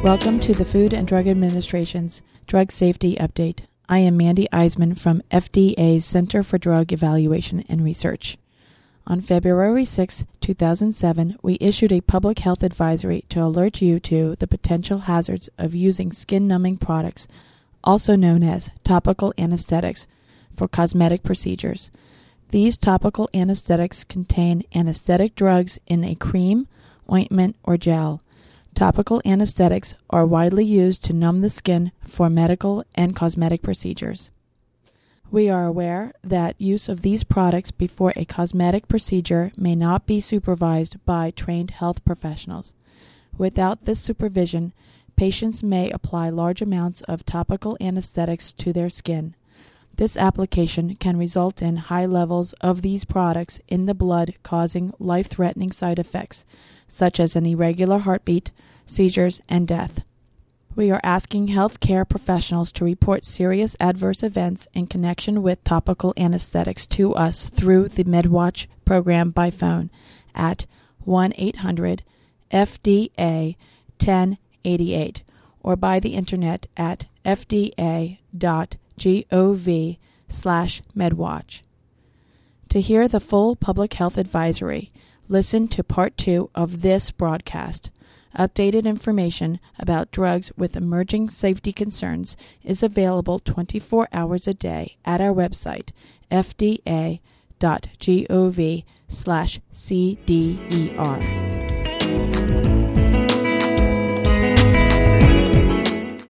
Welcome to the Food and Drug Administration's Drug Safety Update. I am Mandy Eisman from FDA's Center for Drug Evaluation and Research. On February 6, 2007, we issued a public health advisory to alert you to the potential hazards of using skin-numbing products, also known as topical anesthetics, for cosmetic procedures. These topical anesthetics contain anesthetic drugs in a cream, ointment, or gel. Topical anesthetics are widely used to numb the skin for medical and cosmetic procedures. We are aware that use of these products before a cosmetic procedure may not be supervised by trained health professionals. Without this supervision, patients may apply large amounts of topical anesthetics to their skin. This application can result in high levels of these products in the blood, causing life-threatening side effects, such as an irregular heartbeat, seizures, and death. We are asking healthcare professionals to report serious adverse events in connection with topical anesthetics to us through the MedWatch program by phone at 1-800-FDA-1088 or by the internet at fda.gov/MedWatch. To hear the full public health advisory, listen to Part 2 of this broadcast. Updated information about drugs with emerging safety concerns is available 24 hours a day at our website, fda.gov/CDER.